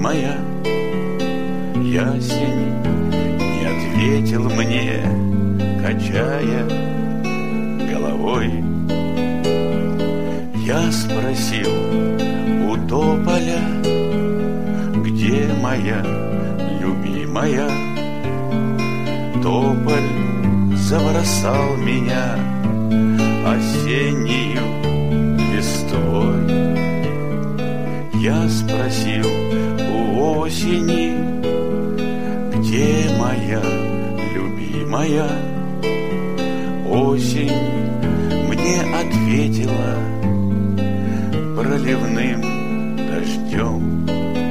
любимая. Ясень не ответил мне, качая головой. Я спросил у тополя, где моя любимая. Тополь забросал меня осеннею листвой. Я спросил у осени, где моя любимая. Осень мне ответила проливным дождем.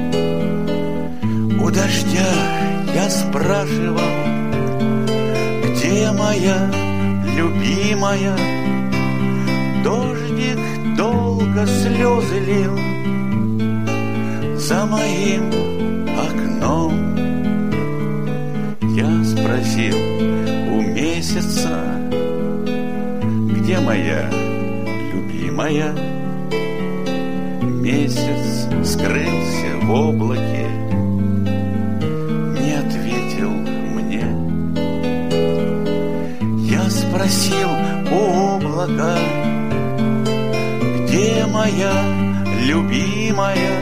У дождя я спрашивал, где моя любимая. Дождик долго слезы лил за моим окном. Я спросил у месяца, где моя любимая. Месяц скрылся в облаке, не ответил мне. Я спросил у облака, где моя любимая.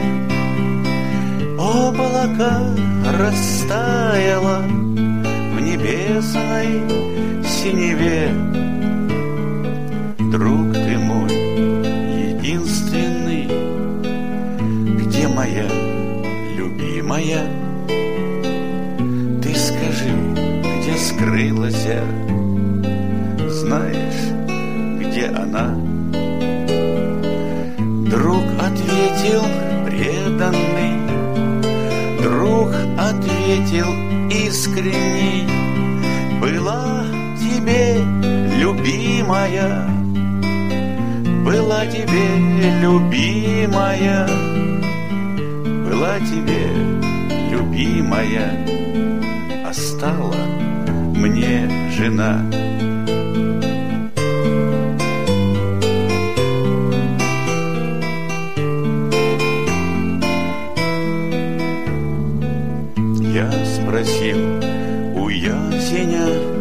Облако растаяло в небесной синеве. Друг ты мой единственный, где моя любимая? Ты скажи, где скрылась, знаешь, где она? Друг ответил преданный, друг ответил искренний: была тебе любимая, была тебе любимая, была тебе любимая, а стала мне жена. Я спросил у ясеня,